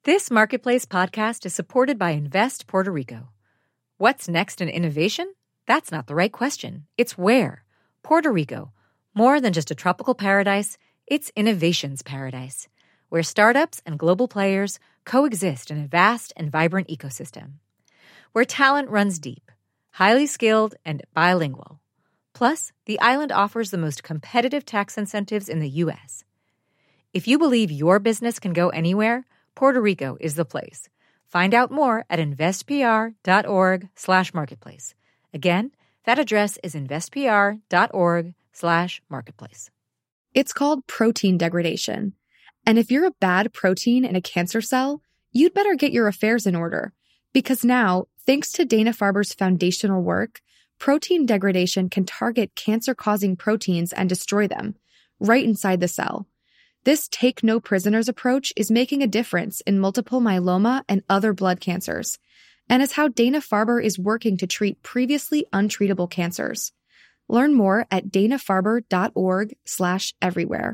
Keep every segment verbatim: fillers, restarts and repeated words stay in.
This Marketplace podcast is supported by Invest Puerto Rico. What's next in innovation? That's not the right question. It's where. Puerto Rico. More than just a tropical paradise, it's innovation's paradise, where startups and global players coexist in a vast and vibrant ecosystem. Where talent runs deep, highly skilled, and bilingual. Plus, the island offers the most competitive tax incentives in the U S. If you believe your business can go anywhere, Puerto Rico is the place. Find out more at investpr.org slash marketplace. Again, that address is investpr.org slash marketplace. It's called protein degradation. And if you're a bad protein in a cancer cell, you'd better get your affairs in order. Because now, thanks to Dana-Farber's foundational work, protein degradation can target cancer-causing proteins and destroy them, right inside the cell. This take-no-prisoners approach is making a difference in multiple myeloma and other blood cancers, and is how Dana-Farber is working to treat previously untreatable cancers. Learn more at dana-farber.org slash everywhere.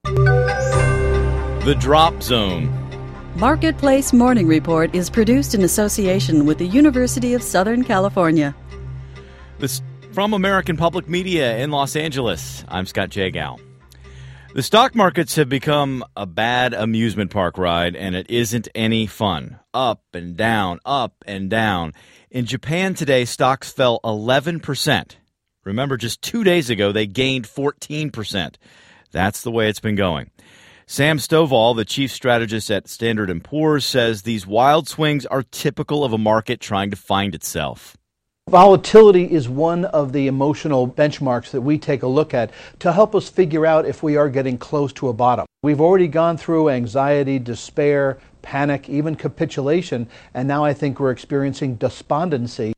The Drop Zone. Marketplace Morning Report is produced in association with the University of Southern California. This from American Public Media in Los Angeles. I'm Scott Jagow. The stock markets have become a bad amusement park ride, and it isn't any fun. Up and down, up and down. In Japan today, stocks fell eleven percent. Remember, just two days ago, they gained fourteen percent. That's the way it's been going. Sam Stovall, the chief strategist at Standard and Poor's, says these wild swings are typical of a market trying to find itself. Volatility is one of the emotional benchmarks that we take a look at to help us figure out if we are getting close to a bottom. We've already gone through anxiety, despair, panic, even capitulation, and now I think we're experiencing despondency.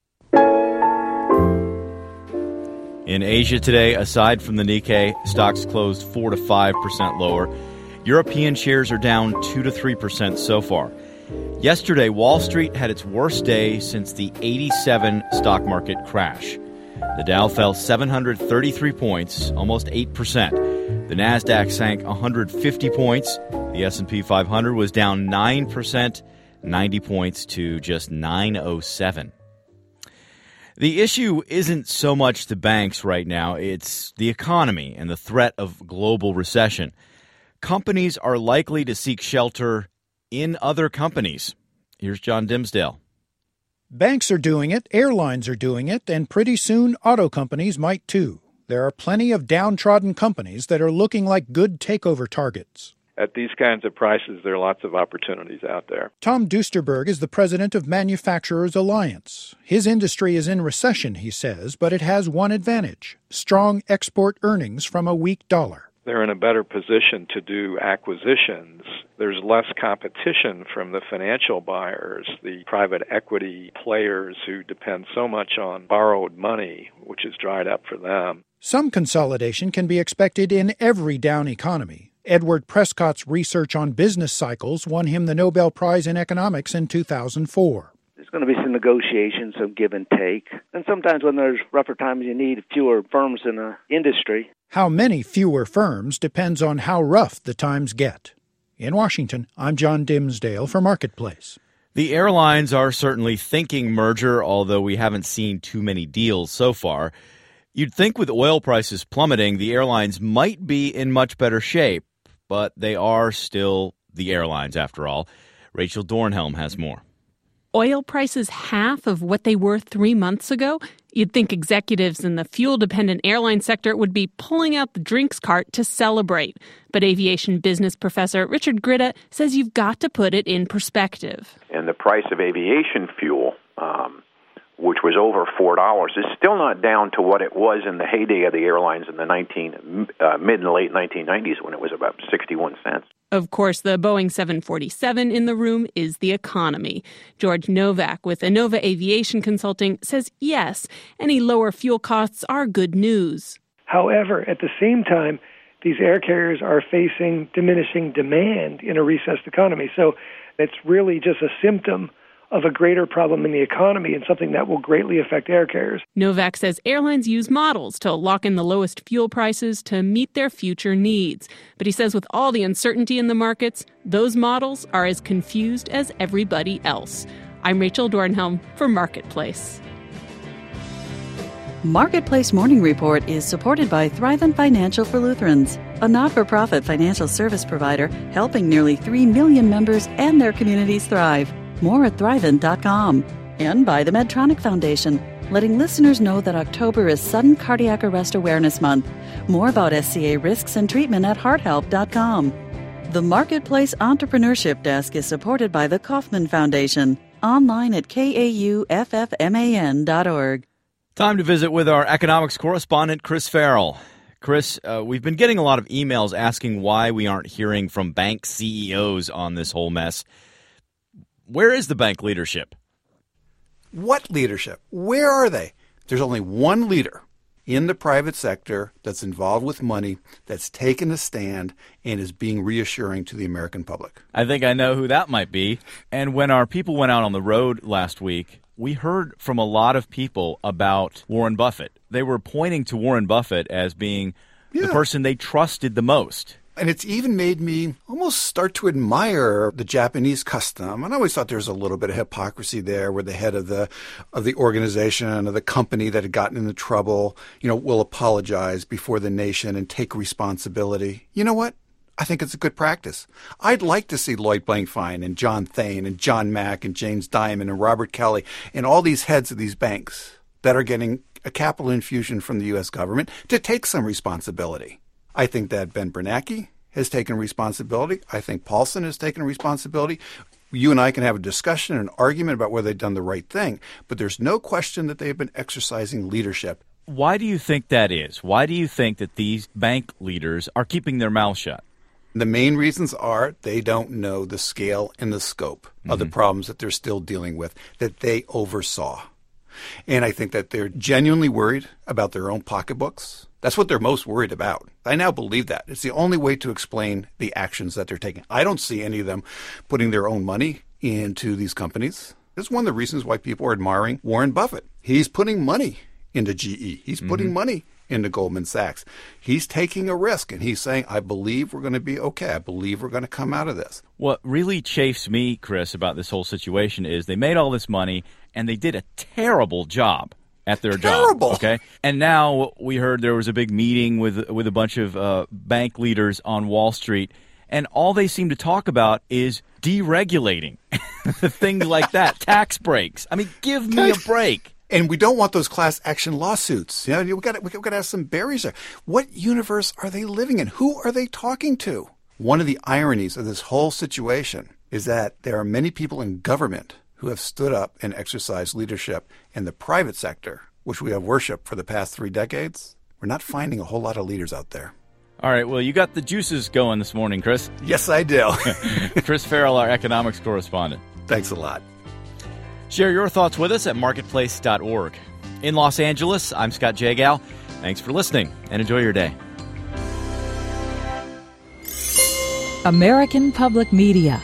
In Asia today, aside from the Nikkei, stocks closed four to five percent lower. European shares are down two to three percent so far. Yesterday, Wall Street had its worst day since the eighty-seven stock market crash. The Dow fell seven hundred thirty-three points, almost eight percent. The Nasdaq sank one hundred fifty points. The S and P five hundred was down nine percent, ninety points to just nine oh seven. The issue isn't so much the banks right now, it's the economy and the threat of global recession. Companies are likely to seek shelter in other companies. Here's John Dimsdale. Banks are doing it, airlines are doing it, and pretty soon auto companies might too. There are plenty of downtrodden companies that are looking like good takeover targets. At these kinds of prices, there are lots of opportunities out there. Tom Duesterberg is the president of Manufacturers Alliance. His industry is in recession, he says, but it has one advantage: strong export earnings from a weak dollar. They're in a better position to do acquisitions. There's less competition from the financial buyers, the private equity players who depend so much on borrowed money, which is dried up for them. Some consolidation can be expected in every down economy. Edward Prescott's research on business cycles won him the Nobel Prize in Economics in two thousand four. There's going to be some negotiations, some give and take. And sometimes when there's rougher times, you need fewer firms in the industry. How many fewer firms depends on how rough the times get. In Washington, I'm John Dimsdale for Marketplace. The airlines are certainly thinking merger, although we haven't seen too many deals so far. You'd think with oil prices plummeting, the airlines might be in much better shape, but they are still the airlines after all. Rachel Dornhelm has more. Oil prices half of what they were three months ago? You'd think executives in the fuel-dependent airline sector would be pulling out the drinks cart to celebrate. But aviation business professor Richard Gritta says you've got to put it in perspective. And the price of aviation fuel, um, which was over four dollars, is still not down to what it was in the heyday of the airlines in the nineteen, uh, mid and late nineteen nineties when it was about sixty-one cents. Of course, the Boeing seven forty-seven in the room is the economy. George Novak with Innova Aviation Consulting says yes, any lower fuel costs are good news. However, at the same time, these air carriers are facing diminishing demand in a recessed economy. So it's really just a symptom of a greater problem in the economy and something that will greatly affect air carriers. Novak says airlines use models to lock in the lowest fuel prices to meet their future needs. But he says with all the uncertainty in the markets, those models are as confused as everybody else. I'm Rachel Dornhelm for Marketplace. Marketplace Morning Report is supported by Thrivent Financial for Lutherans, a not-for-profit financial service provider helping nearly three million members and their communities thrive. More at thrivent dot com. And by the Medtronic Foundation, letting listeners know that October is Sudden Cardiac Arrest Awareness Month. More about S C A risks and treatment at heart help dot com. The Marketplace Entrepreneurship Desk is supported by the Kauffman Foundation. Online at K A U F F M A N dot org. Time to visit with our economics correspondent, Chris Farrell. Chris, uh, we've been getting a lot of emails asking why we aren't hearing from bank C E Os on this whole mess. Where is the bank leadership? What leadership? Where are they? There's only one leader in the private sector that's involved with money, that's taken a stand, and is being reassuring to the American public. I think I know who that might be. And when our people went out on the road last week, we heard from a lot of people about Warren Buffett. They were pointing to Warren Buffett as being yeah. the person they trusted the most. And it's even made me almost start to admire the Japanese custom. And I always thought there was a little bit of hypocrisy there where the head of the of the organization or the company that had gotten into trouble, you know, will apologize before the nation and take responsibility. You know what? I think it's a good practice. I'd like to see Lloyd Blankfein and John Thain and John Mack and James Dimon and Robert Kelly and all these heads of these banks that are getting a capital infusion from the U S government to take some responsibility. I think that Ben Bernanke has taken responsibility. I think Paulson has taken responsibility. You and I can have a discussion and an argument about whether they've done the right thing, but there's no question that they've been exercising leadership. Why do you think that is? Why do you think that these bank leaders are keeping their mouths shut? The main reasons are they don't know the scale and the scope mm-hmm. of the problems that they're still dealing with, that they oversaw. And I think that they're genuinely worried about their own pocketbooks. That's what they're most worried about. I now believe that. It's the only way to explain the actions that they're taking. I don't see any of them putting their own money into these companies. That's one of the reasons why people are admiring Warren Buffett. He's putting money into G E. He's putting mm-hmm. money into Goldman Sachs. He's taking a risk, and he's saying, I believe we're going to be okay. I believe we're going to come out of this. What really chafes me, Chris, about this whole situation is they made all this money, and they did a terrible job at their terrible. job. Okay, and now we heard there was a big meeting with with a bunch of uh, bank leaders on Wall Street, and all they seem to talk about is deregulating, things like that, tax breaks. I mean, give me a break. And we don't want those class action lawsuits. You know, we've got to, we've got to have some berries there. What universe are they living in? Who are they talking to? One of the ironies of this whole situation is that there are many people in government who have stood up and exercised leadership in the private sector, which we have worshipped for the past three decades. We're not finding a whole lot of leaders out there. All right, well, you got the juices going this morning, Chris. Yes, I do. Chris Farrell, our economics correspondent. Thanks a lot. Share your thoughts with us at marketplace dot org. In Los Angeles, I'm Scott Jagal. Thanks for listening, and enjoy your day. American Public Media.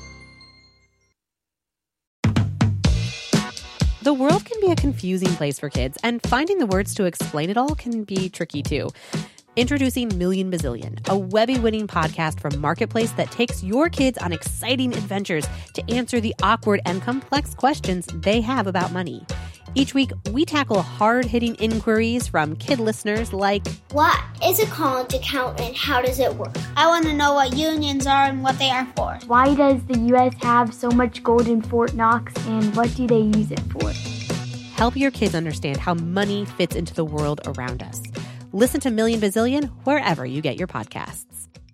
The world can be a confusing place for kids, and finding the words to explain it all can be tricky too. Introducing Million Bazillion, a Webby-winning podcast from Marketplace that takes your kids on exciting adventures to answer the awkward and complex questions they have about money. Each week, we tackle hard-hitting inquiries from kid listeners like, what is a college account and how does it work? I want to know what unions are and what they are for. Why does the U S have so much gold in Fort Knox and what do they use it for? Help your kids understand how money fits into the world around us. Listen to Million Bazillion wherever you get your podcasts.